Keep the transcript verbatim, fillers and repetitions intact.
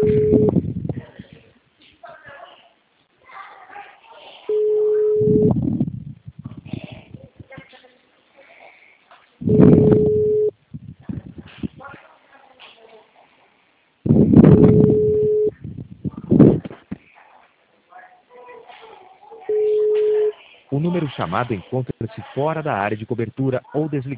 O número chamado encontra-se fora da área de cobertura ou desligado.